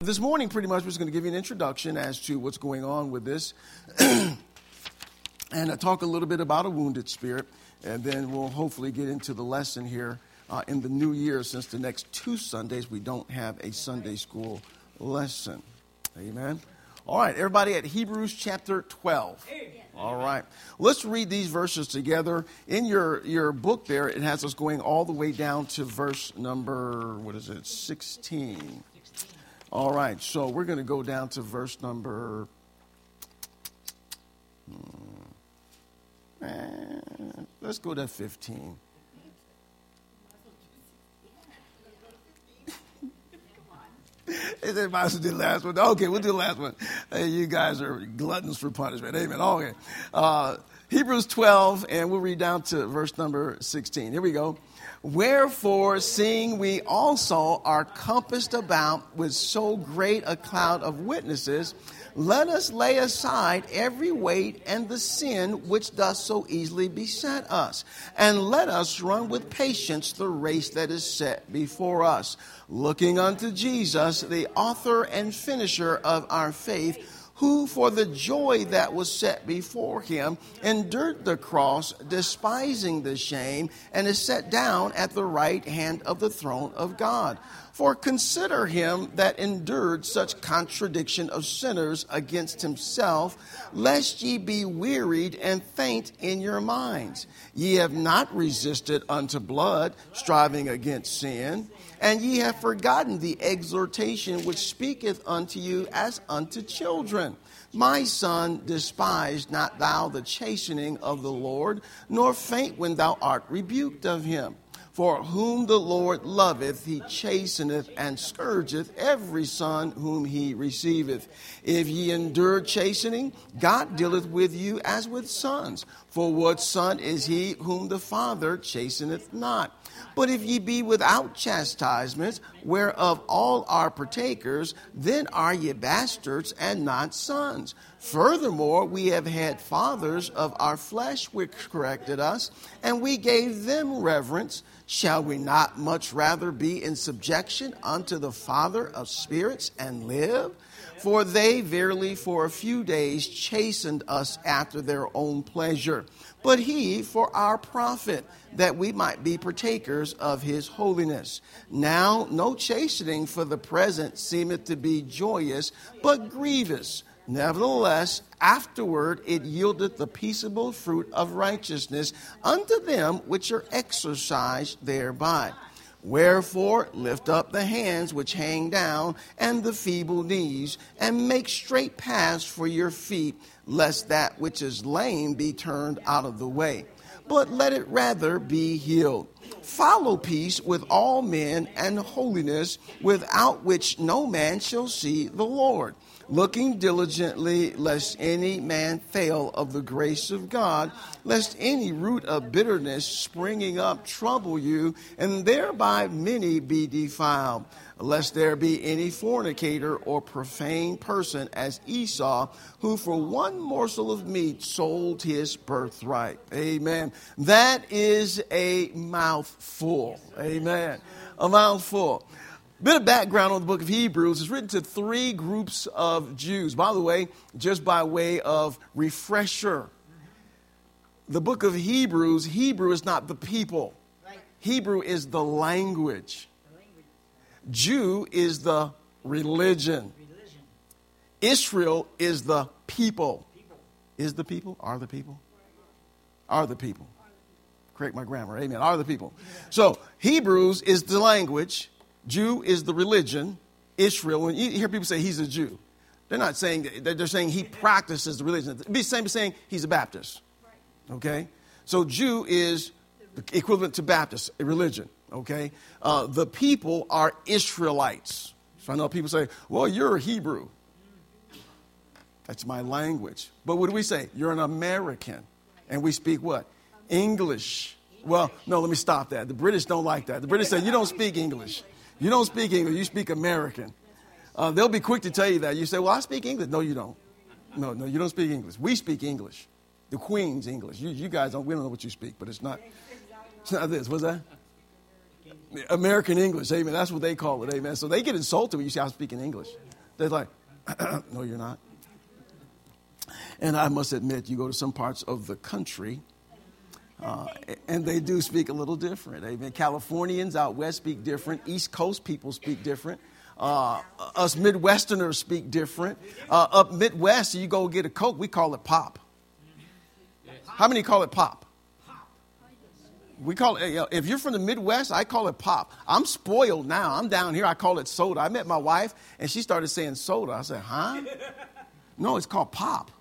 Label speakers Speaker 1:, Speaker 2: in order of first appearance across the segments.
Speaker 1: this morning, pretty much, we're just going to give you an introduction as to what's going on with this. And talk a little bit about a wounded spirit. And then we'll hopefully get into the lesson here in the new year, since the next 2 Sundays we don't have a Sunday school lesson. Amen. All right, everybody at Hebrews chapter 12. All right. Let's read these verses together. In your book there, it has us going all the way down to verse number, 16. All right, so we're going to go down to verse number... let's go to 15. They might as well do the last one. Okay, we'll do the last one. Hey, you guys are gluttons for punishment. Amen. Okay. Hebrews 12, and we'll read down to verse number 16. Here we go. Wherefore, seeing we also are compassed about with so great a cloud of witnesses, let us lay aside every weight and the sin which doth so easily beset us, and let us run with patience the race that is set before us, looking unto Jesus, the author and finisher of our faith, who for the joy that was set before him endured the cross, despising the shame, and is set down at the right hand of the throne of God. For consider him that endured such contradiction of sinners against himself, lest ye be wearied and faint in your minds. Ye have not resisted unto blood, striving against sin, and ye have forgotten the exhortation which speaketh unto you as unto children. My son, despise not thou the chastening of the Lord, nor faint when thou art rebuked of him. For whom the Lord loveth, he chasteneth and scourgeth every son whom he receiveth. If ye endure chastening, God dealeth with you as with sons. For what son is he whom the Father chasteneth not? But if ye be without chastisement, whereof all are partakers, then are ye bastards and not sons. Furthermore, we have had fathers of our flesh which corrected us, and we gave them reverence. Shall we not much rather be in subjection unto the Father of spirits and live? For they verily for a few days chastened us after their own pleasure, but he for our profit, that we might be partakers of his holiness. Now no chastening for the present seemeth to be joyous, but grievous. Nevertheless, afterward it yieldeth the peaceable fruit of righteousness unto them which are exercised thereby. Wherefore, lift up the hands which hang down, and the feeble knees, and make straight paths for your feet, lest that which is lame be turned out of the way. But let it rather be healed. Follow peace with all men and holiness, without which no man shall see the Lord. Looking diligently, lest any man fail of the grace of God, lest any root of bitterness springing up trouble you, and thereby many be defiled. Lest there be any fornicator or profane person as Esau, who for one morsel of meat sold his birthright. Amen. That is a mouthful. Amen. A mouthful. Bit of background on the book of Hebrews. It's written to 3 groups of Jews. By the way, just by way of refresher, the book of Hebrews, Hebrew is not the people. Hebrew is the language. Jew is the religion. Israel is the people. Is the people? Are the people? Are the people. Correct my grammar. Amen. Are the people. So Hebrews is the language. Jew is the religion. Israel, when you hear people say he's a Jew, they're not saying that, they're saying he practices the religion. It'd be the same as saying he's a Baptist. Okay? So Jew is equivalent to Baptist, a religion. Okay? The people are Israelites. So I know people say, well, you're a Hebrew. That's my language. But what do we say? You're an American. And we speak what? English. Well, no, let me stop that. The British don't like that. The British say, you don't speak English. You don't speak English. You speak American. They'll be quick to tell you that. You say, well, I speak English. No, you don't. No, you don't speak English. We speak English. The Queen's English. You guys don't, we don't know what you speak, but it's not this. What's that? American English. Amen. That's what they call it. Amen. So they get insulted when you say I'm speaking English. They're like, no, you're not. And I must admit, you go to some parts of the country, and they do speak a little different. Amen. Californians out west speak different. East Coast people speak different. Us Midwesterners speak different. Up Midwest, you go get a Coke, we call it pop. How many call it pop? We call it, if you're from the Midwest, I call it pop. I'm spoiled now. I'm down here, I call it soda. I met my wife, and she started saying soda. I said, huh? No, it's called pop.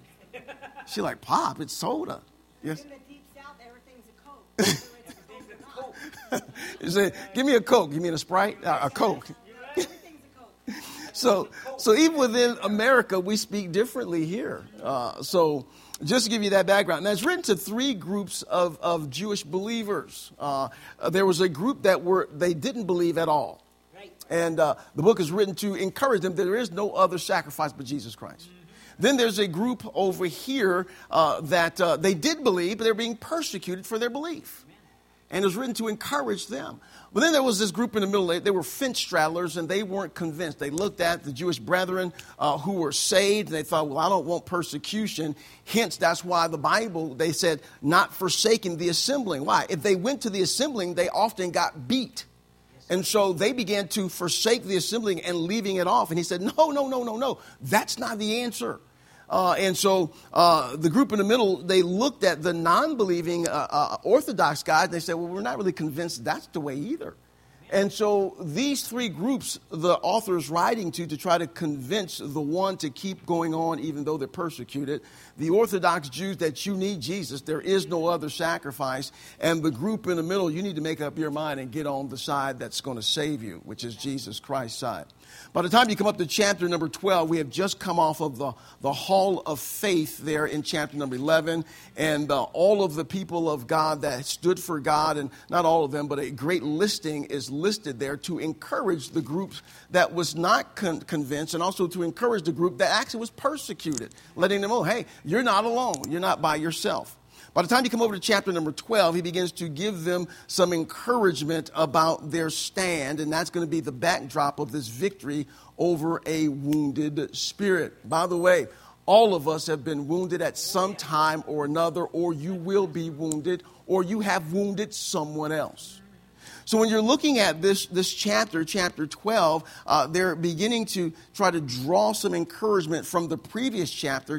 Speaker 1: She's like, pop? It's soda. Yes.
Speaker 2: In the deep south, everything's a Coke.
Speaker 1: You say, give me a Coke. You mean a Sprite? A Coke.
Speaker 2: Everything's a Coke.
Speaker 1: So even within America, we speak differently here. So just to give you that background. Now, it's written to three groups of Jewish believers. There was a group they didn't believe at all.
Speaker 2: Right.
Speaker 1: And the book is written to encourage them that there is no other sacrifice but Jesus Christ. Then there's a group over here that they did believe, but they're being persecuted for their belief. And it was written to encourage them. But then there was this group in the middle. They were fence straddlers, and they weren't convinced. They looked at the Jewish brethren who were saved, and they thought, well, I don't want persecution. Hence, that's why the Bible, they said, not forsaking the assembling. Why? If they went to the assembling, they often got beat. And so they began to forsake the assembling and leaving it off. And he said, no. That's not the answer. And so the group in the middle, they looked at the non-believing Orthodox guys. And they said, well, we're not really convinced that's the way either. And so these three groups, the author is writing to try to convince the one to keep going on even though they're persecuted. The Orthodox Jews that you need Jesus. There is no other sacrifice. And the group in the middle, you need to make up your mind and get on the side that's going to save you, which is Jesus Christ's side. By the time you come up to chapter number 12, we have just come off of the hall of faith there in chapter number 11. And all of the people of God that stood for God, and not all of them, but a great listing is listed there to encourage the group that was not convinced, and also to encourage the group that actually was persecuted, letting them know, hey, you're not alone. You're not by yourself. By the time you come over to chapter number 12, he begins to give them some encouragement about their stand, and that's going to be the backdrop of this victory over a wounded spirit. By the way, all of us have been wounded at some time or another, or you will be wounded, or you have wounded someone else. So when you're looking at this chapter 12, they're beginning to try to draw some encouragement from the previous chapter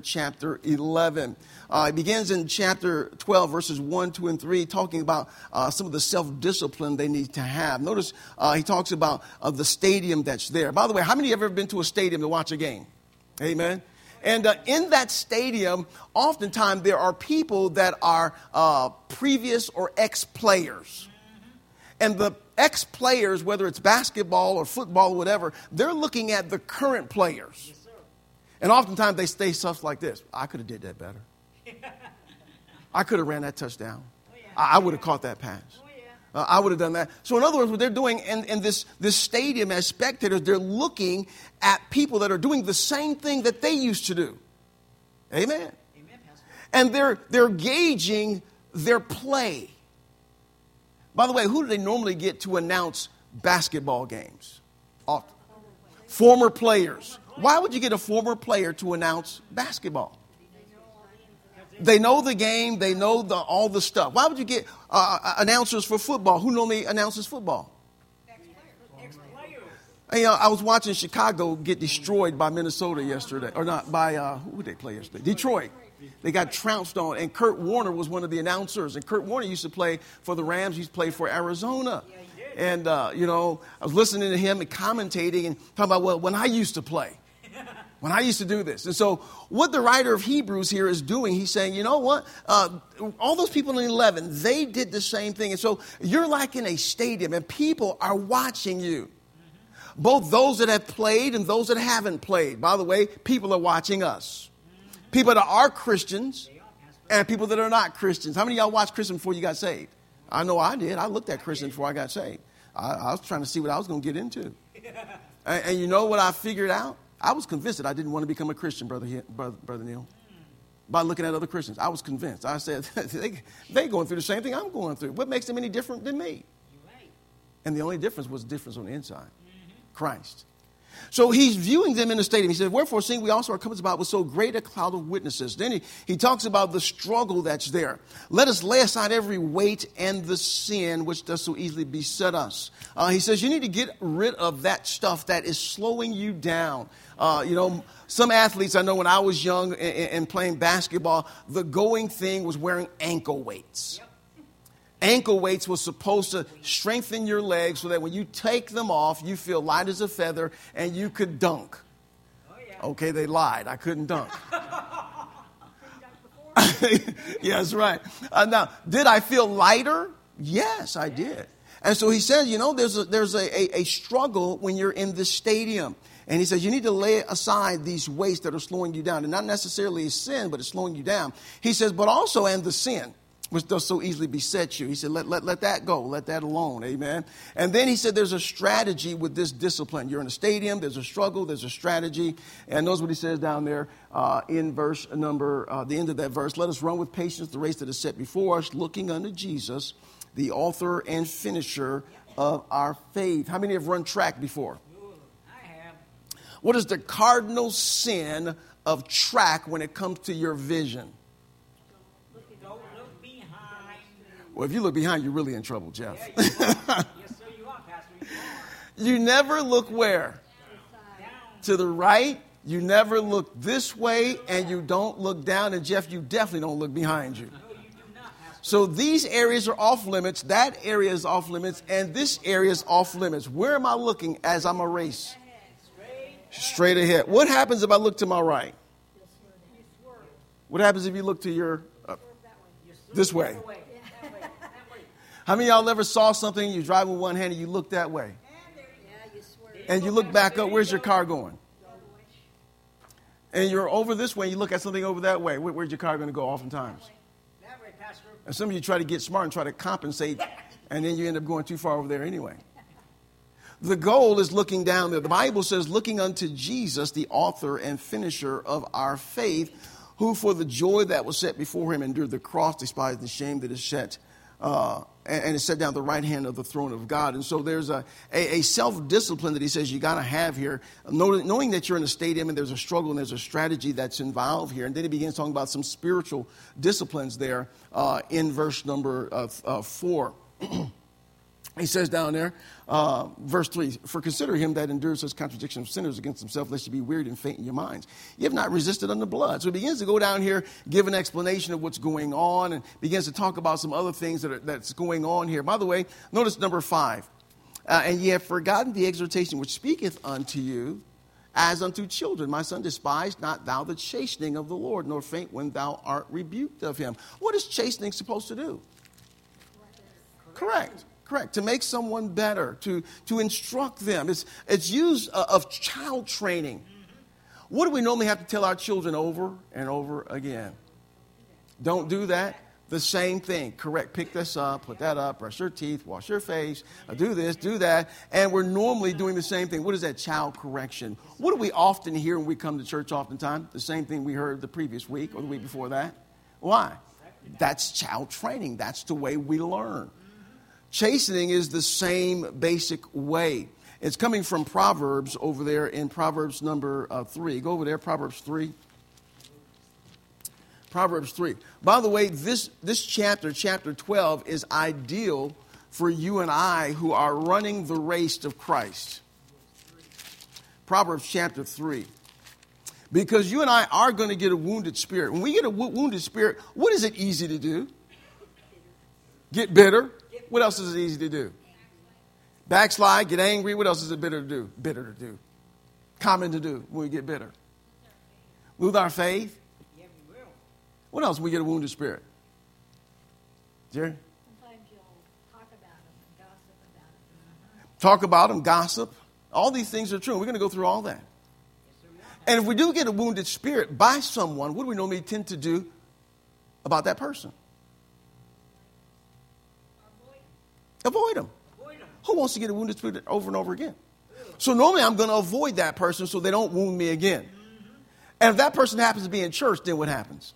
Speaker 1: 11. It begins in chapter 12, verses 1, 2, and 3, talking about some of the self-discipline they need to have. Notice he talks about the stadium that's there. By the way, how many have ever been to a stadium to watch a game? Amen. And in that stadium, oftentimes there are people that are previous or ex-players. And the ex-players, whether it's basketball or football or whatever, they're looking at the current players. Yes, and oftentimes they say stuff like this. I could have did that better. I could have ran that touchdown. Oh, yeah. I would have caught that pass. Oh, yeah. I would have done that. So in other words, what they're doing in this stadium as spectators, they're looking at people that are doing the same thing that they used to do. Amen. Amen, Pastor. And they're gauging their play. By the way, who do they normally get to announce basketball games? Often. Former players. Why would you get a former player to announce basketball? They know the game. They know all the stuff. Why would you get announcers for football? Who normally announces football? Ex-players. I was watching Chicago get destroyed by Minnesota yesterday. Or not, by, who did they play yesterday? Detroit. They got trounced on, and Kurt Warner was one of the announcers. And Kurt Warner used to play for the Rams. He used to play for Arizona. And, I was listening to him and commentating and talking about, well, when I used to play, when I used to do this. And so what the writer of Hebrews here is doing, he's saying, you know what? All those people in 11, they did the same thing. And so you're like in a stadium, and people are watching you. Both those that have played and those that haven't played. By the way, people are watching us. People that are Christians and people that are not Christians. How many of y'all watched Christian before you got saved? I know I did. I looked at Christian before I got saved. I was trying to see what I was going to get into. And you know what I figured out? I was convinced that I didn't want to become a Christian, Brother Neil. By looking at other Christians. I was convinced. I said, they're going through the same thing I'm going through. What makes them any different than me? And the only difference was difference on the inside. Christ. So he's viewing them in the stadium. He says, wherefore, seeing we also are compassed about with so great a cloud of witnesses. Then he talks about the struggle that's there. Let us lay aside every weight and the sin which does so easily beset us. He says you need to get rid of that stuff that is slowing you down. Some athletes, I know when I was young and playing basketball, the going thing was wearing ankle weights. Yep. Ankle weights was supposed to strengthen your legs so that when you take them off, you feel light as a feather and you could dunk. Oh, yeah. Okay, they lied. I couldn't dunk. Yeah, that's right. Now, did I feel lighter? Yes, I did. And so he says, there's a struggle when you're in the stadium. And he says you need to lay aside these weights that are slowing you down. And not necessarily a sin, but it's slowing you down. He says, but also, and the sin, which does so easily beset you. He said, let that go. Let that alone. Amen. And then he said there's a strategy with this discipline. You're in a stadium. There's a struggle. There's a strategy. And notice what he says down there in verse number, the end of that verse. Let us run with patience the race that is set before us, looking unto Jesus, the author and finisher of our faith. How many have run track before?
Speaker 3: I have.
Speaker 1: What is the cardinal sin of track when it comes to your vision?
Speaker 3: Don't look behind.
Speaker 1: Well, if you look behind, you're really in trouble, Jeff.
Speaker 3: Yeah, you are. Yes, sir, you are, Pastor. You are.
Speaker 1: You never look where?
Speaker 3: Down.
Speaker 1: To the right. You never look this way, and you don't look down. And, Jeff, you definitely don't look behind you.
Speaker 3: No, you do not, Pastor.
Speaker 1: So these areas are off limits. That area is off limits, and this area is off limits. Where am I looking as I'm a race? Straight ahead. What happens if I look to my right? What happens if you look to your this way?
Speaker 3: That way.
Speaker 1: How many of y'all ever saw something, you drive with one hand and you look that way? And you look back up, where's your car going? And you're over this way, you look at something over that way. Where's your car going to go oftentimes?
Speaker 3: That way, Pastor.
Speaker 1: And some of you try to get smart and try to compensate, and then you end up going too far over there anyway. The goal is looking down there. The Bible says, looking unto Jesus, the author and finisher of our faith, who for the joy that was set before him endured the cross, despised the shame that is set, and is set down at the right hand of the throne of God. And so there's a self-discipline that he says you got to have here, knowing that you're in a stadium and there's a struggle and there's a strategy that's involved here. And then he begins talking about some spiritual disciplines there in verse number 4. He says down there, verse 3, for consider him that endures such contradiction of sinners against himself, lest you be wearied and faint in your minds. You have not resisted unto blood. So he begins to go down here, give an explanation of what's going on, and begins to talk about some other things that's going on here. By the way, notice number 5. And ye have forgotten the exhortation which speaketh unto you, as unto children. My son, despise not thou the chastening of the Lord, nor faint when thou art rebuked of him. What is chastening supposed to do? Correct. To make someone better, to instruct them. It's used of child training. What do we normally have to tell our children over and over again? Don't do that. The same thing. Correct. Pick this up, put that up, brush your teeth, wash your face, do this, do that. And we're normally doing the same thing. What is that? Child correction. What do we often hear when we come to church oftentimes? The same thing we heard the previous week or the week before that. Why? That's child training. That's the way we learn. Chastening is the same basic way. It's coming from Proverbs over there in Proverbs number 3. Go over there, Proverbs 3. Proverbs 3. By the way, this chapter 12, is ideal for you and I who are running the race of Christ. Proverbs chapter 3. Because you and I are going to get a wounded spirit. When we get a wounded spirit, what is it easy to do? Get bitter. What else is it easy to do? Backslide, get angry. What else is it bitter to do? Bitter to do. Common to do when we get bitter. Lose our faith.
Speaker 3: Yeah, we will.
Speaker 1: What else when we get a wounded spirit? Jerry?
Speaker 2: Sometimes you'll talk about them and gossip about them.
Speaker 1: Talk about them, gossip. All these things are true. We're going to go through all that. And if we do get a wounded spirit by someone, what do we normally tend to do about that person? Avoid them. Who wants to get a wounded spirit over and over again? So normally I'm going to avoid that person so they don't wound me again. And if that person happens to be in church, then what happens?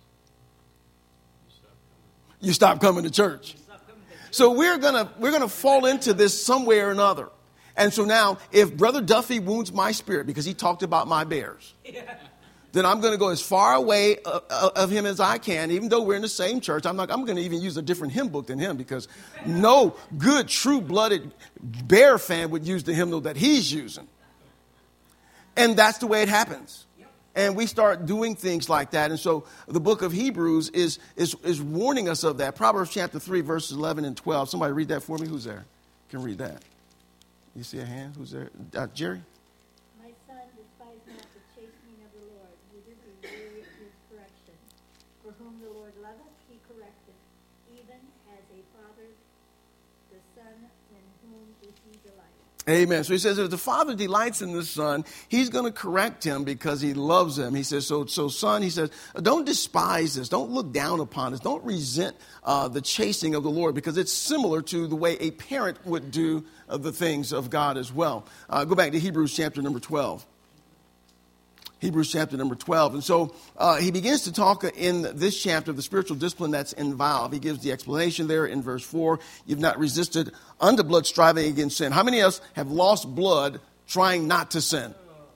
Speaker 1: You stop coming to church. So we're going to fall into this some way or another. And so now, if Brother Duffy wounds my spirit because he talked about my bears, then I'm going to go as far away of him as I can, even though we're in the same church. I'm going to even use a different hymn book than him, because no good, true-blooded Bear fan would use the hymnal that he's using. And that's the way it happens. And we start doing things like that. And so the book of Hebrews is warning us of that. Proverbs chapter 3, verses 11 and 12. Somebody read that for me. Who's there? Can read that. You see a hand? Who's there? Jerry?
Speaker 2: My son, despise not the chastening of the Lord, neither be weary of his correction. For whom the Lord loveth, he correcteth, even as a father the son in whom he delights.
Speaker 1: Amen. So he says, if the father delights in the son, he's going to correct him because he loves him. He says, so son, he says, don't despise this. Don't look down upon this. Don't resent the chastening of the Lord, because it's similar to the way a parent would do the things of God as well. Go back to Hebrews chapter number 12. Hebrews chapter number 12. And so he begins to talk in this chapter of the spiritual discipline that's involved. He gives the explanation there in verse 4. You've not resisted unto blood, striving against sin. How many of us have lost blood trying not to sin?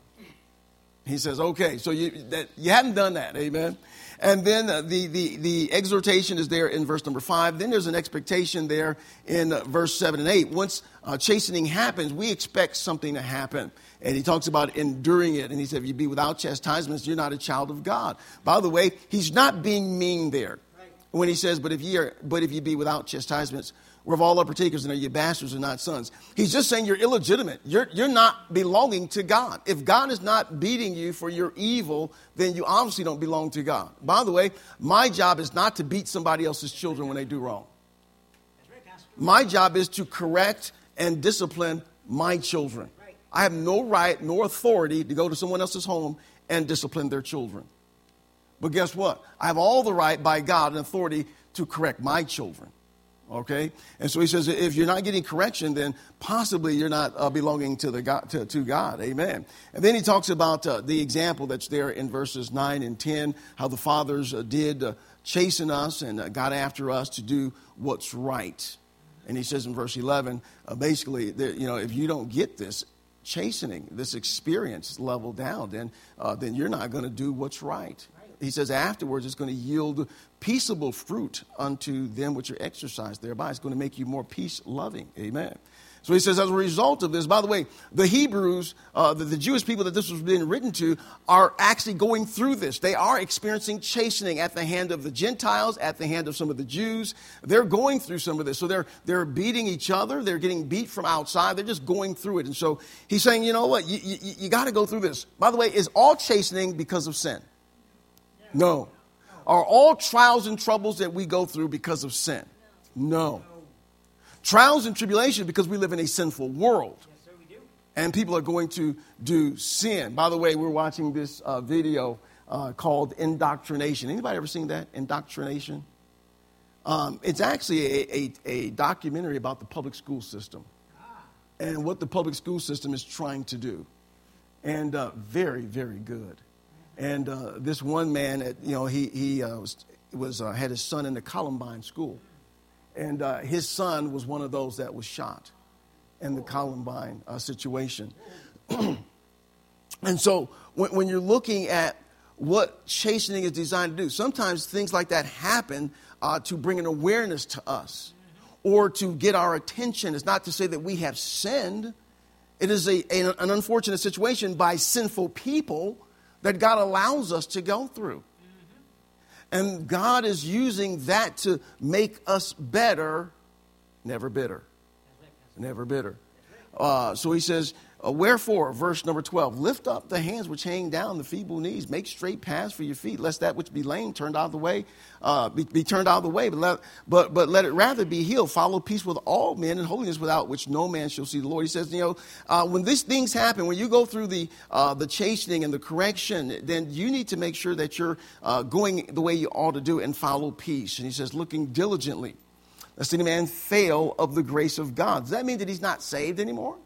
Speaker 1: He says, okay, so you haven't done that. Amen. And then the exhortation is there in verse number 5. Then there's an expectation there in verse 7 and 8. Once chastening happens, we expect something to happen. And he talks about enduring it. And he said, if you be without chastisements, you're not a child of God. By the way, he's not being mean there. When he says, but if you be without chastisements, we're of all our partakers, and are you bastards and not sons. He's just saying you're illegitimate. You're not belonging to God. If God is not beating you for your evil, then you obviously don't belong to God. By the way, my job is not to beat somebody else's children when they do wrong. My job is to correct and discipline my children. I have no right nor authority to go to someone else's home and discipline their children. But guess what? I have all the right by God and authority to correct my children. Okay? And so he says, if you're not getting correction, then possibly you're not belonging to God. Amen. And then he talks about the example that's there in verses 9 and 10, how the fathers did chasten us and got after us to do what's right. And he says in verse 11, basically, if you don't get this chastening, this experience level down, then you're not going to do what's right. He says afterwards it's going to yield peaceable fruit unto them which are exercised thereby. It's going to make you more peace-loving. Amen. So he says as a result of this, by the way, the Hebrews, the Jewish people that this was being written to, are actually going through this. They are experiencing chastening at the hand of the Gentiles, at the hand of some of the Jews. They're going through some of this. So they're beating each other. They're getting beat from outside. They're just going through it. And so he's saying, you know what, you got to go through this. By the way, is all chastening because of sin? No. Are all trials and troubles that we go through because of sin? No. Trials and tribulation because we live in a sinful world.
Speaker 3: Yes, sir, we do.
Speaker 1: And people are going to do sin. By the way, we're watching this video called Indoctrination. Anybody ever seen that? Indoctrination? It's actually a documentary about the public school system and what the public school system is trying to do. And very, very good. And this one man, he had his son in the Columbine school. And his son was one of those that was shot in the Columbine situation. And so when you're looking at what chastening is designed to do, sometimes things like that happen to bring an awareness to us or to get our attention. It's not to say that we have sinned. It is an unfortunate situation by sinful people that God allows us to go through. And God is using that to make us better, never bitter. Never bitter. So he says, wherefore, verse number 12, lift up the hands which hang down, the feeble knees, make straight paths for your feet, lest that which be lame turned out of the way, be turned out of the way, but let it rather be healed. Follow peace with all men and holiness, without which no man shall see the Lord. He says, when these things happen, when you go through the chastening and the correction, then you need to make sure that you're going the way you ought to do and follow peace. And he says, looking diligently, lest any man fail of the grace of God. Does that mean that he's not saved anymore?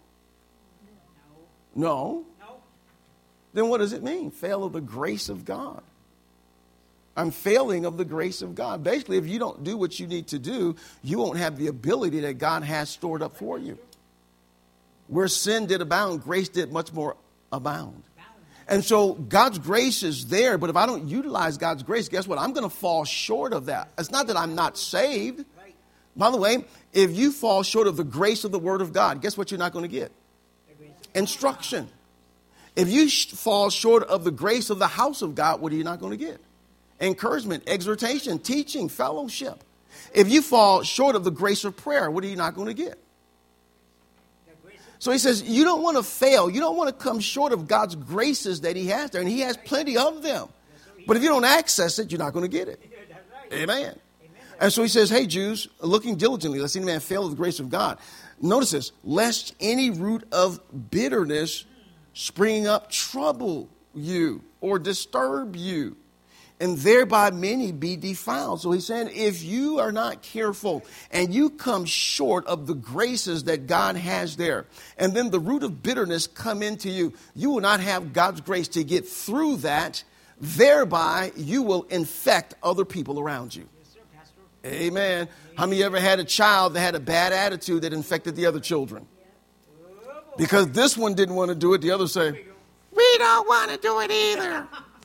Speaker 1: No. Then what does it mean? Fail of the grace of God. I'm failing of the grace of God. Basically, if you don't do what you need to do, you won't have the ability that God has stored up for you. Where sin did abound, grace did much more abound. And so God's grace is there, but if I don't utilize God's grace, guess what? I'm going to fall short of that. It's not that I'm not saved. By the way, if you fall short of the grace of the Word of God, guess what you're not going to get? Instruction. If you fall short of the grace of the house of God, what are you not going to get? Encouragement, exhortation, teaching, fellowship. If you fall short of the grace of prayer, what are you not going to get? So he says, you don't want to fail. You don't want to come short of God's graces that he has there. And he has plenty of them. But if you don't access it, you're not going to get it. Amen. And so he says, hey, Jews, looking diligently, lest any man fail of the grace of God. Notice this, lest any root of bitterness springing up trouble you or disturb you, and thereby many be defiled. So he's saying, if you are not careful and you come short of the graces that God has there, and then the root of bitterness come into you, you will not have God's grace to get through that. Thereby, you will infect other people around you.
Speaker 3: Yes, sir, Pastor.
Speaker 1: Amen. How many ever had a child that had a bad attitude that infected the other children? Because this one didn't want to do it, the other say, we don't want to do it either.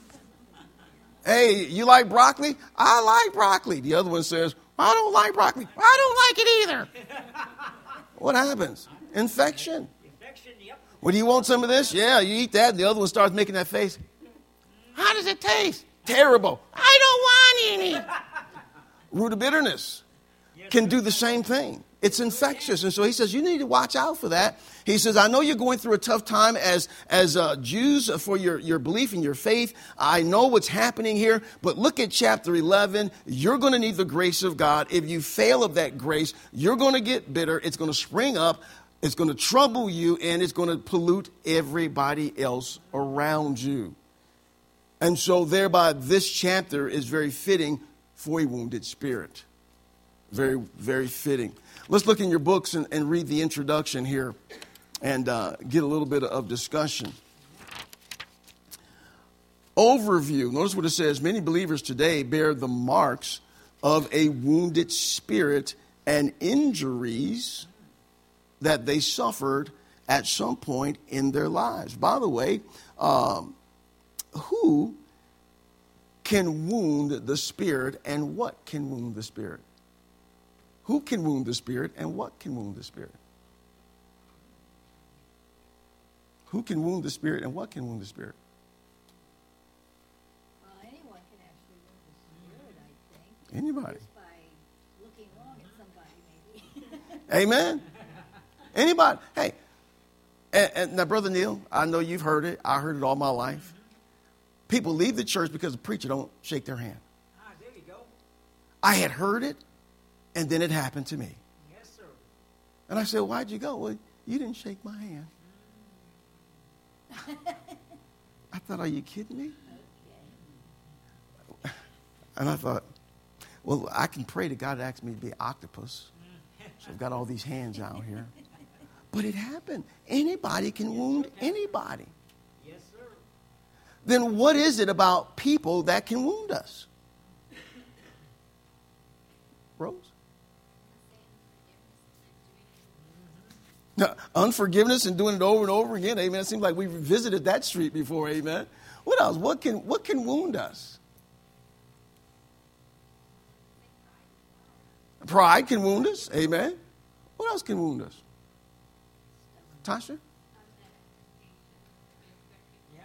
Speaker 1: Hey, you like broccoli? I like broccoli. The other one says, I don't like broccoli. I don't like it either. What happens? Infection.
Speaker 3: Infection, yep.
Speaker 1: Well, do you want some of this? Yeah, you eat that. And the other one starts making that face. How does it taste? Terrible. I don't want any. Root of bitterness can do the same thing. It's infectious. And so he says, you need to watch out for that. He says, I know you're going through a tough time as Jews for your belief in your faith. I know what's happening here. But look at chapter 11. You're going to need the grace of God. If you fail of that grace, you're going to get bitter. It's going to spring up. It's going to trouble you. And it's going to pollute everybody else around you. And so thereby this chapter is very fitting for a wounded spirit. Very, very fitting. Let's look in your books and read the introduction here and get a little bit of discussion. Overview. Notice what it says. Many believers today bear the marks of a wounded spirit and injuries that they suffered at some point in their lives. By the way, who can wound the spirit and what can wound the spirit? Who can wound the spirit and what can wound the spirit? Who can wound the spirit and what can wound the spirit?
Speaker 2: Well, anyone can actually wound the spirit, I think.
Speaker 1: Anybody.
Speaker 2: Just by looking wrong at somebody, maybe.
Speaker 1: Amen. Anybody. Hey, and now, Brother Neil, I know you've heard it. I heard it all my life. People leave the church because the preacher don't shake their hand.
Speaker 3: Ah, there you go.
Speaker 1: I had heard it, and then it happened to me.
Speaker 3: Yes, sir.
Speaker 1: And I said, why'd you go? Well, you didn't shake my hand. I thought, are you kidding me? And I thought, well, I can pray to God to ask me to be an octopus. So I've got all these hands out here. But it happened. Anybody can wound anybody.
Speaker 3: Yes, sir.
Speaker 1: Then what is it about people that can wound us? Rose? Now, unforgiveness and doing it over and over again. Amen. It seems like we've visited that street before. Amen. What else? What can wound us? Pride can wound us. Amen. What else can wound us? Tasha?
Speaker 3: Yeah.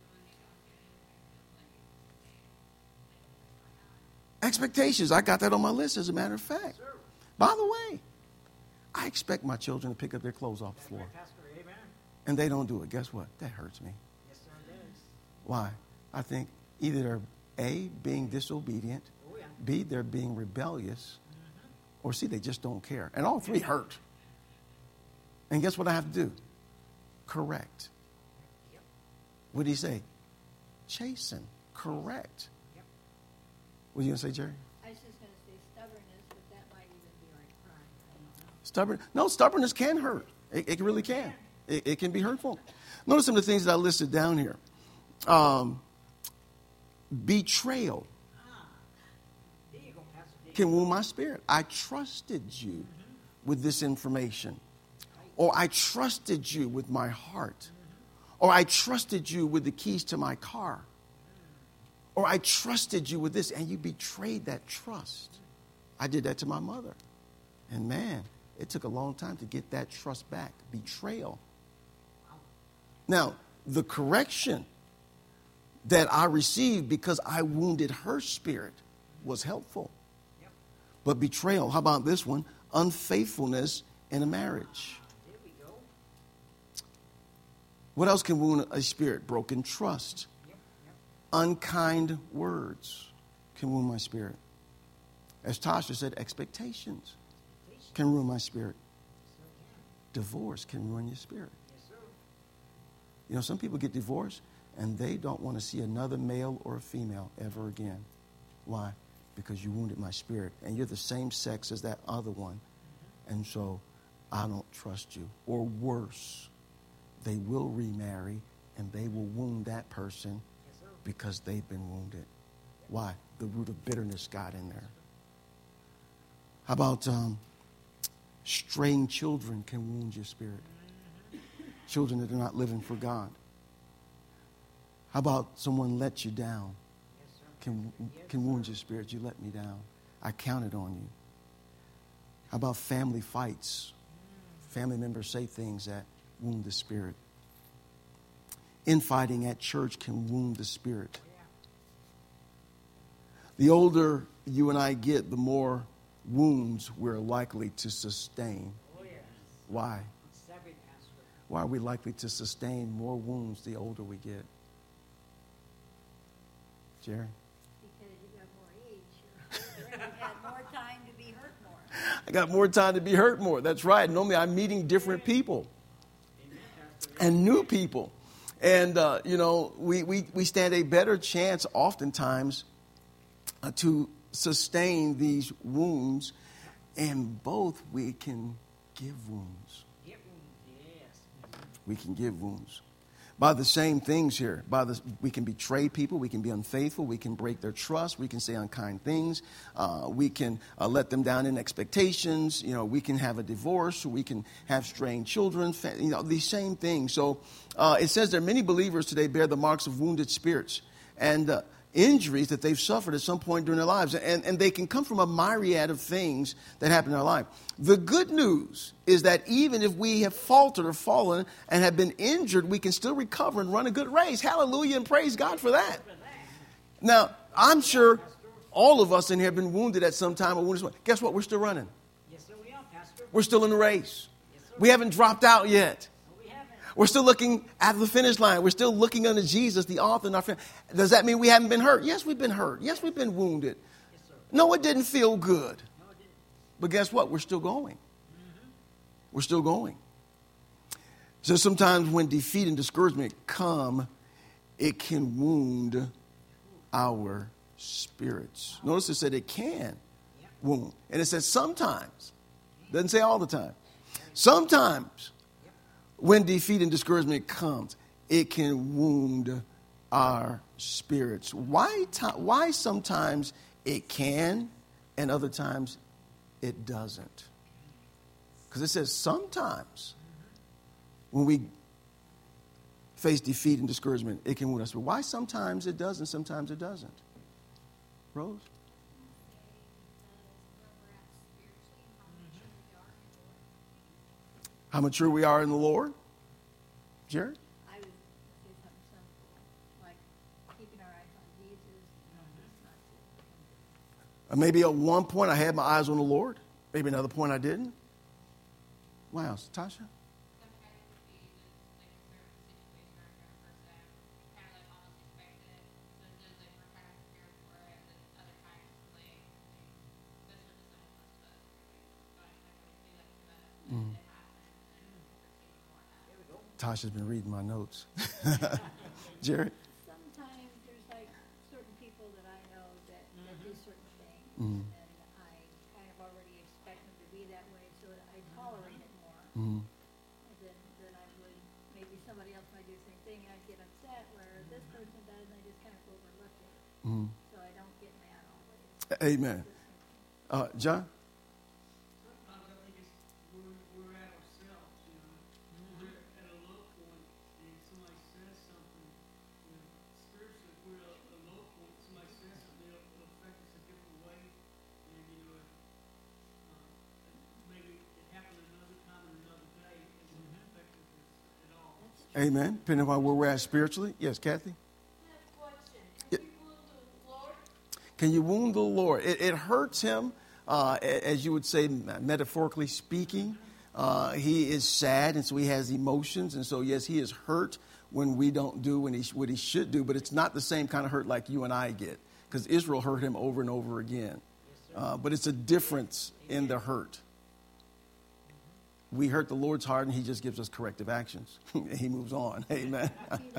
Speaker 1: Expectations. I got that on my list, as a matter of fact.
Speaker 3: Sir.
Speaker 1: By the way, I expect my children to pick up their clothes off the floor.
Speaker 3: Right, Pastor. Amen.
Speaker 1: And they don't do it. Guess what? That hurts me.
Speaker 3: Yes, sir, it is.
Speaker 1: Why? I think either they're A, being disobedient,
Speaker 3: Oh, yeah.
Speaker 1: B, they're being rebellious, or C, they just don't care. And all three hurt. And guess what I have to do? Correct.
Speaker 3: Yep.
Speaker 1: What did he say? Chasten. Correct.
Speaker 3: Yep.
Speaker 1: What are you going to say, Jerry?
Speaker 2: I was just going to say stubbornness, but that might even be like pride. I don't know.
Speaker 1: Stubborn? No, stubbornness can hurt. It really can. It can be hurtful. Notice some of the things that I listed down here. Betrayal
Speaker 3: There you go, Pastor.
Speaker 1: can wound my spirit. I trusted you with this information. Or I trusted you with my heart. Or I trusted you with the keys to my car. Or I trusted you with this, and you betrayed that trust. I did that to my mother. And man, it took a long time to get that trust back. Betrayal. Now, the correction that I received because I wounded her spirit was helpful. But betrayal, how about this one? Unfaithfulness in a marriage.
Speaker 3: There we go.
Speaker 1: What else can wound a spirit? Broken trust. Unkind words can wound my spirit. As Tasha said, expectations can ruin my spirit. Divorce can ruin your spirit. You know, some people get divorced and they don't want to see another male or a female ever again. Why? Because you wounded my spirit and you're the same sex as that other one. And so I don't trust you. Or worse, they will remarry and they will wound that person because they've been wounded. Why? The root of bitterness got in there. How about straying children can wound your spirit? Children that are not living for God. How about someone let you down? Can wound your spirit. You let me down. I counted on you. How about family fights? Family members say things that wound the spirit. Infighting at church can wound the spirit. The older you and I get, the more wounds we're likely to sustain. Why? Why are we likely to sustain more wounds the older we get? Jerry?
Speaker 2: Because you got more age. You've had more time to be hurt more.
Speaker 1: I got more time to be hurt more. That's right. Normally I'm meeting different people and new people. And, we stand a better chance oftentimes to sustain these wounds. And both we can give wounds. We can give wounds. By the same things here. We can betray people. We can be unfaithful. We can break their trust. We can say unkind things. We can let them down in expectations. We can have a divorce. We can have straying children. These same things. So it says there many believers today bear the marks of wounded spirits and injuries that they've suffered at some point during their lives. And they can come from a myriad of things that happen in our life. The good news is that even if we have faltered or fallen and have been injured, we can still recover and run a good race. Hallelujah, and praise God for that. Now, I'm sure all of us in here have been wounded at some time. Guess what? We're still running.
Speaker 3: Yes, sir, we are, Pastor.
Speaker 1: We're still in the race.
Speaker 3: Yes, sir.
Speaker 1: We haven't dropped out yet.
Speaker 3: We haven't.
Speaker 1: We're still looking at the finish line. We're still looking unto Jesus, the author and our friend. Does that mean we haven't been hurt? Yes, we've been hurt. Yes, we've been wounded.
Speaker 3: Yes, sir.
Speaker 1: No, it didn't feel good.
Speaker 3: No, it didn't.
Speaker 1: But guess what? We're still going. We're still going. So sometimes when defeat and discouragement come, it can wound our spirits. Notice it said it can wound. And it says sometimes. Doesn't say all the time. Sometimes when defeat and discouragement comes, it can wound our spirits. Why sometimes it can and other times it doesn't? Because it says sometimes when we face defeat and discouragement, it can wound us. But why sometimes it does and sometimes it doesn't? Rose? How mature we are in the Lord? Jared?
Speaker 2: I would say something simple, like keeping our eyes on Jesus.
Speaker 1: Maybe at one point I had my eyes on the Lord. Maybe another point I didn't. Wow, Tasha? Tasha's been reading my notes. Jared?
Speaker 2: Sometimes there's like certain people that I know that do certain things,
Speaker 1: Mm.
Speaker 2: and I kind of already expect them to be that way, so that I tolerate it more
Speaker 1: Mm.
Speaker 2: than I would. Maybe somebody else might do the same thing, and I get upset. Where this person does, and I just kind of overlook it,
Speaker 1: Mm.
Speaker 2: so I don't get mad always.
Speaker 1: Amen. John?
Speaker 4: Sometimes I think we're at ourselves,
Speaker 1: Amen. Depending on where we're at spiritually. Yes, Kathy? Can you wound the Lord? It hurts him, as you would say, metaphorically speaking. He is sad, and so he has emotions. And so, yes, he is hurt when we don't do what he should do. But it's not the same kind of hurt like you and I get, because Israel hurt him over and over again. But it's a difference in the hurt. We hurt the Lord's heart, and he just gives us corrective actions. He moves on. Amen.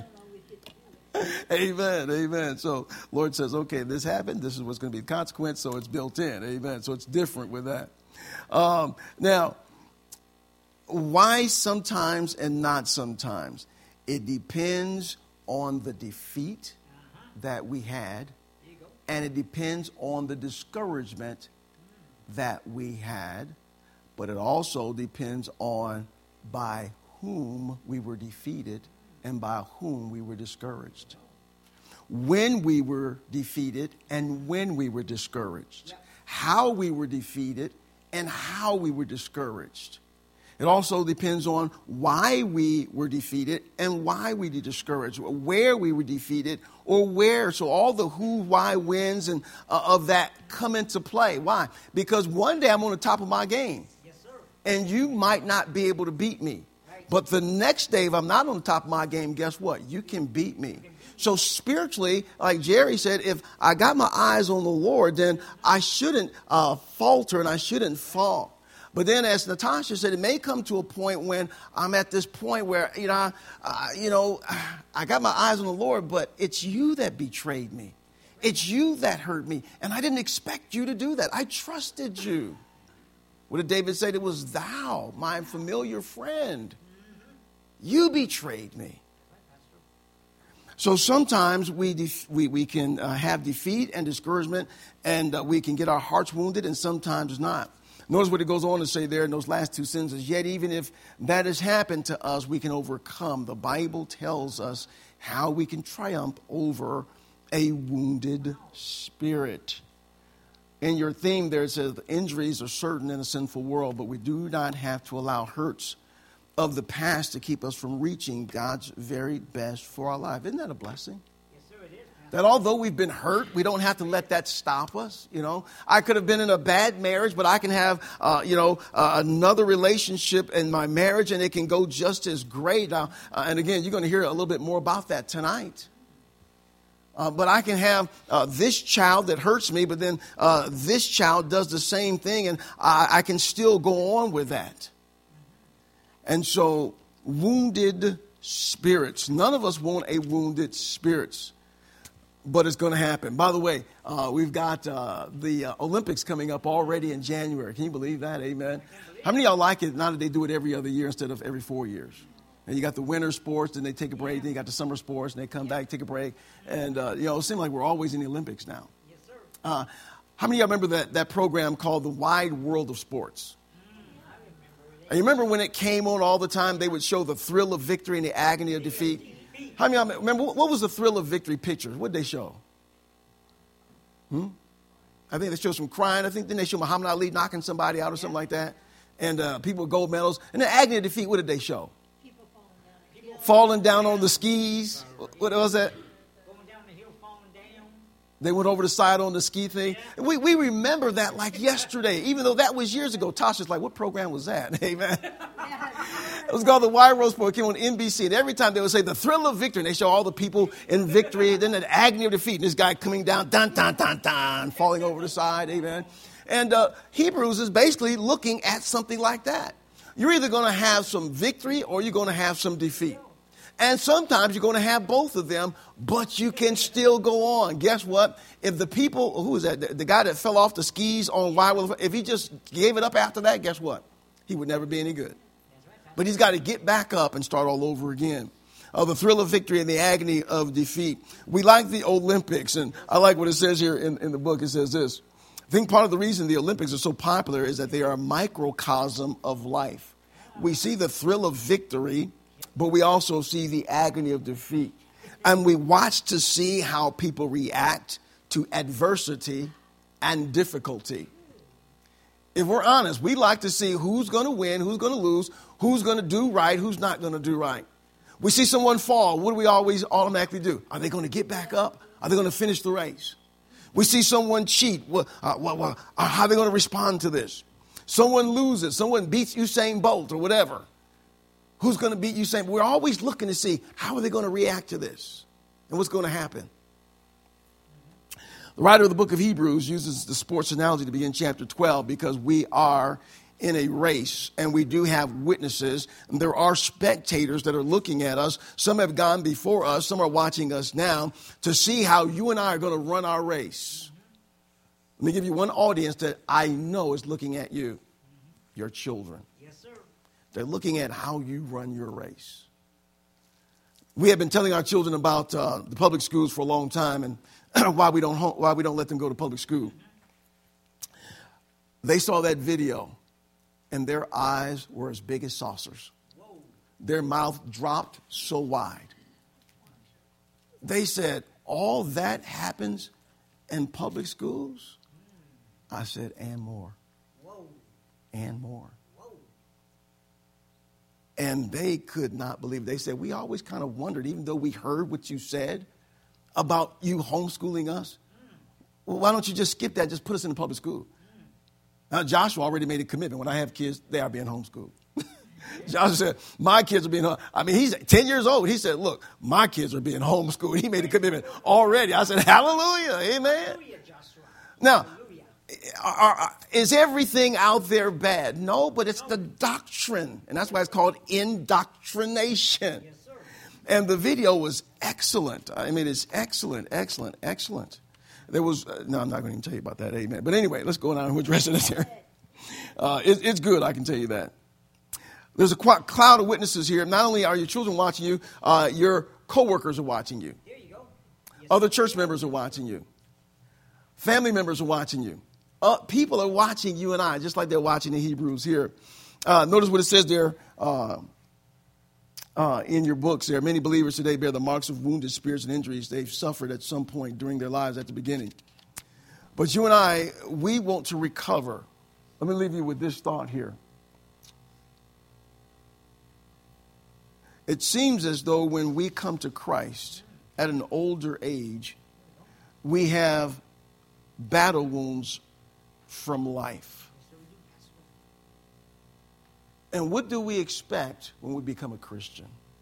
Speaker 1: Amen. Amen. So Lord says, okay, this happened. This is what's going to be the consequence. So it's built in. Amen. So it's different with that. Now, why sometimes and not sometimes? It depends on the defeat that we had. And it depends on the discouragement that we had. But it also depends on by whom we were defeated and by whom we were discouraged. When we were defeated and when we were discouraged. How we were defeated and how we were discouraged. It also depends on why we were defeated and why we were discouraged, where we were defeated or where. So all the who, why, whens, and of that come into play. Why? Because one day I'm on the top of my game.
Speaker 3: Yes, sir.
Speaker 1: And you might not be able to beat me.
Speaker 3: Right.
Speaker 1: But the next day, if I'm not on the top of my game, guess what? You can beat me. So spiritually, like Jerry said, if I got my eyes on the Lord, then I shouldn't falter and I shouldn't fall. But then, as Natasha said, it may come to a point when I'm at this point where, I got my eyes on the Lord, but it's you that betrayed me. It's you that hurt me. And I didn't expect you to do that. I trusted you. What did David say? It was thou, my familiar friend. You betrayed me. So sometimes we can have defeat and discouragement, and we can get our hearts wounded, and sometimes not. Notice what it goes on to say there in those last two sentences. Yet even if that has happened to us, we can overcome. The Bible tells us how we can triumph over a wounded spirit. In your theme there it says the injuries are certain in a sinful world, but we do not have to allow hurts of the past to keep us from reaching God's very best for our life. Isn't that a blessing? That although we've been hurt, we don't have to let that stop us. I could have been in a bad marriage, but I can have, another relationship in my marriage, and it can go just as great. And again, you're going to hear a little bit more about that tonight. But I can have this child that hurts me, but then this child does the same thing, and I can still go on with that. And so, wounded spirits. None of us want a wounded spirit. But it's going to happen. By the way, we've got the Olympics coming up already in January. Can you believe that? Amen. How many of y'all like it now that they do it every other year instead of every 4 years? And you got the winter sports, and they take a break. Then you got the summer sports, and they come back, take a break. And, it seems like we're always in the Olympics now.
Speaker 3: Yes, sir.
Speaker 1: How many of y'all remember that program called The Wide World of Sports? And you remember when it came on all the time, they would show the thrill of victory and the agony of defeat? How many of y'all remember what was the thrill of victory pictures? What did they show? I think they showed some crying. I think then they showed Muhammad Ali knocking somebody out or something like that. And people with gold medals. And the agony of defeat, what did they show?
Speaker 2: People falling down.
Speaker 1: Falling down on the skis. What was that?
Speaker 3: Going down the hill, falling down.
Speaker 1: They went over the side on the ski thing. And we remember that like yesterday, even though that was years ago. Tasha's like, what program was that? Amen. It was called The Wide World Sport. It came on NBC. And every time they would say the thrill of victory. And they show all the people in victory. Then the agony of defeat. And this guy coming down, dun, dun, dun, dun, falling over the side. Amen. And Hebrews is basically looking at something like that. You're either going to have some victory or you're going to have some defeat. And sometimes you're going to have both of them, but you can still go on. Guess what? If the people, who is that? The guy that fell off the skis on Wide World, if he just gave it up after that, guess what? He would never be any good. But he's got to get back up and start all over again. The thrill of victory and the agony of defeat. We like the Olympics, and I like what it says here in the book. It says this. I think part of the reason the Olympics are so popular is that they are a microcosm of life. We see the thrill of victory, but we also see the agony of defeat. And we watch to see how people react to adversity and difficulty. If we're honest, we like to see who's going to win, who's going to lose, who's going to do right, who's not going to do right. We see someone fall. What do we always automatically do? Are they going to get back up? Are they going to finish the race? We see someone cheat. How are they going to respond to this? Someone loses. Someone beats Usain Bolt or whatever. Who's going to beat Usain? We're always looking to see how are they going to react to this and what's going to happen. The writer of the book of Hebrews uses the sports analogy to begin chapter 12 because we are in a race and we do have witnesses. And there are spectators that are looking at us. Some have gone before us. Some are watching us now to see how you and I are going to run our race. Let me give you one audience that I know is looking at you, your children.
Speaker 3: Yes, sir.
Speaker 1: They're looking at how you run your race. We have been telling our children about the public schools for a long time and why we don't let them go to public school. They saw that video, and their eyes were as big as saucers.
Speaker 3: Whoa.
Speaker 1: Their mouth dropped so wide. They said, all that happens in public schools? I said, and more.
Speaker 3: Whoa.
Speaker 1: And more.
Speaker 3: Whoa.
Speaker 1: And they could not believe it. They said, we always kind of wondered, even though we heard what you said about you homeschooling us. Well, why don't you just skip that? Just put us in the public school. Now, Joshua already made a commitment. When I have kids, they are being homeschooled. Joshua said, my kids are being homeschooled. I mean, he's 10 years old. He said, look, my kids are being homeschooled. He made a commitment already. I said, hallelujah, amen.
Speaker 3: Hallelujah, Joshua.
Speaker 1: Now,
Speaker 3: Hallelujah.
Speaker 1: is everything out there bad? No, but it's the doctrine. And that's why it's called indoctrination.
Speaker 3: Yes, sir.
Speaker 1: And the video was excellent. I mean, it's excellent. There was, no, I'm not going to even tell you about that, amen. But anyway, let's go on and address this here. It's good, I can tell you that. There's a cloud of witnesses here. Not only are your children watching you, your coworkers are watching you.
Speaker 3: There you go. Yes,
Speaker 1: Other church members are watching you. Family members are watching you. People are watching you and I, just like they're watching the Hebrews here. Notice what it says there in your books. There are many believers today bear the marks of wounded spirits and injuries they've suffered at some point during their lives at the beginning. But you and I, we want to recover. Let me leave you with this thought here. It seems as though when we come to Christ at an older age, we have battle wounds from life. And what do we expect when we become a Christian?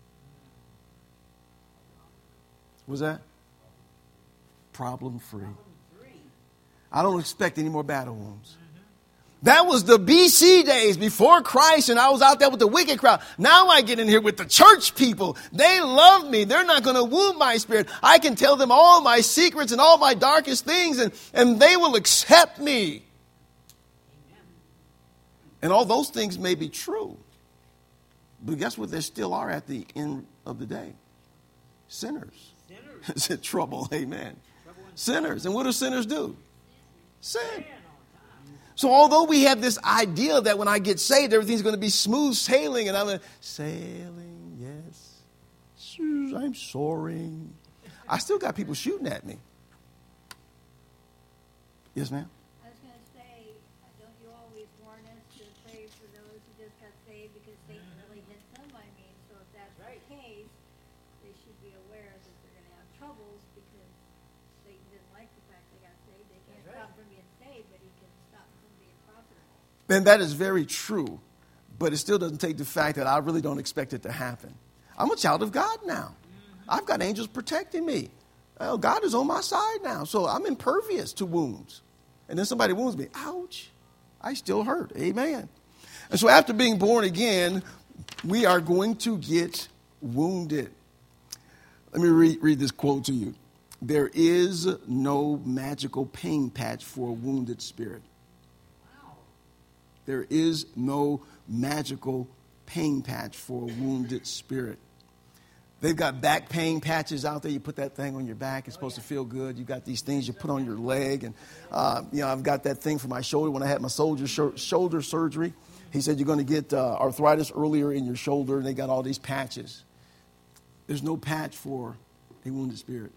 Speaker 1: What's that? Problem free. I don't expect any more battle wounds. That was the BC days before Christ, and I was out there with the wicked crowd. Now I get in here with the church people. They love me. They're not going to wound my spirit. I can tell them all my secrets and all my darkest things, and they will accept me. And all those things may be true. But guess what? There still are at the end of the day. Sinners. It's in trouble. Amen. Sinners. And what do sinners do? Sin. So although we have this idea that when I get saved, everything's going to be smooth sailing, and I'm like, sailing, yes, I'm soaring. I still got people shooting at me. Yes, ma'am?
Speaker 2: I was going to say, don't you always warn us to pray for those who just got saved because Satan really hit them? I mean, so if that's the case, they should be aware that they're going to have troubles because Satan didn't like the fact they got saved. They can't stop from being saved, but he can stop from being profitable.
Speaker 1: And that is very true, but it still doesn't take the fact that I really don't expect it to happen. I'm a child of God now. I've got angels protecting me. Well, God is on my side now, so I'm impervious to wounds. And then somebody wounds me. Ouch. I still hurt. Amen. And so after being born again, we are going to get wounded. Let me read this quote to you. There is no magical pain patch for a wounded spirit.
Speaker 3: Wow.
Speaker 1: There is no magical pain patch for a wounded spirit. They've got back pain patches out there. You put that thing on your back. It's supposed to feel good. You got these things you put on your leg. And, I've got that thing for my shoulder. When I had my shoulder surgery, he said, you're going to get arthritis earlier in your shoulder. And they got all these patches. There's no patch for a wounded spirit.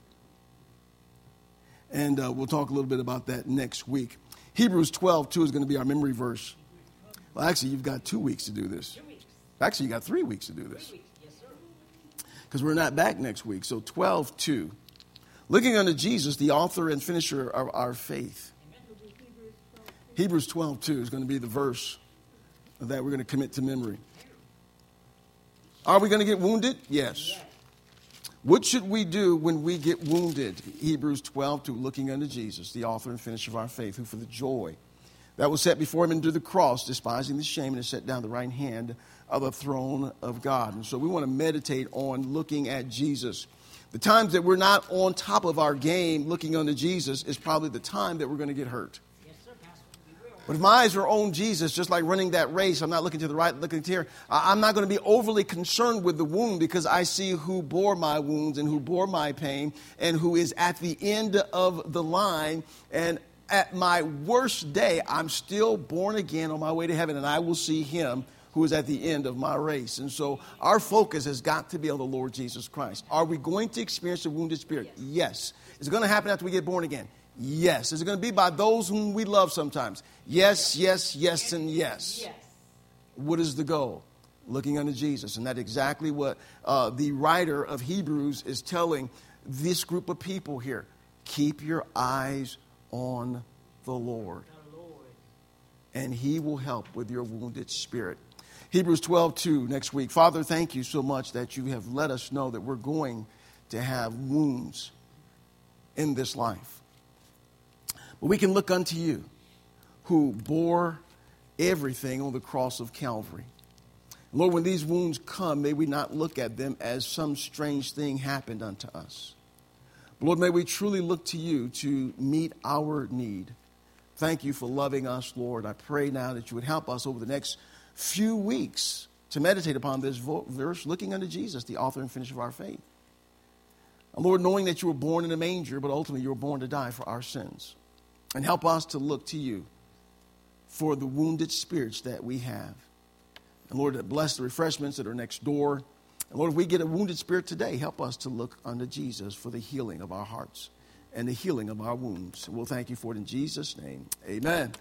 Speaker 1: And we'll talk a little bit about that next week. Hebrews 12:2 is going to be our memory verse. Well, actually, you've got 2 weeks to do this.
Speaker 3: 2 weeks.
Speaker 1: Actually, you got 3 weeks to do this.
Speaker 3: 3 weeks. Yes, sir.
Speaker 1: because we're not back next week. So 12:2. Looking unto Jesus, the author and finisher of our faith. Hebrews 12:2 is going to be the verse that we're going to commit to memory. Are we going to get wounded? Yes. What should we do when we get wounded? Hebrews 12:2, looking unto Jesus, the author and finisher of our faith, who for the joy that was set before him endured the cross, despising the shame, and is set down at the right hand of the throne of God. And so we want to meditate on looking at Jesus. The times that we're not on top of our game looking unto Jesus is probably the time that we're going to get hurt.
Speaker 3: Yes, sir, Pastor. We will.
Speaker 1: But if my eyes are on Jesus, just like running that race, I'm not looking to the right, looking to here. I'm not going to be overly concerned with the wound because I see who bore my wounds and who bore my pain and who is at the end of the line. And at my worst day, I'm still born again on my way to heaven, and I will see him who is at the end of my race. And so our focus has got to be on the Lord Jesus Christ. Are we going to experience the wounded spirit? Yes. Is it going to happen after we get born again? Yes. Is it going to be by those whom we love sometimes? Yes, yes, yes, and yes.
Speaker 3: Yes.
Speaker 1: What is the goal? Looking unto Jesus. And that's exactly what the writer of Hebrews is telling this group of people here. Keep your eyes on the Lord, and he will help with your wounded spirit. Hebrews 12:2 next week. Father, thank you so much that you have let us know that we're going to have wounds in this life. But we can look unto you, who bore everything on the cross of Calvary. Lord, when these wounds come, may we not look at them as some strange thing happened unto us. Lord, may we truly look to you to meet our need. Thank you for loving us, Lord. I pray now that you would help us over the next few weeks to meditate upon this verse, looking unto Jesus, the author and finisher of our faith. And Lord, knowing that you were born in a manger, but ultimately you were born to die for our sins. And help us to look to you for the wounded spirits that we have. And Lord, bless the refreshments that are next door. And Lord, if we get a wounded spirit today, help us to look unto Jesus for the healing of our hearts and the healing of our wounds. And we'll thank you for it in Jesus' name. Amen.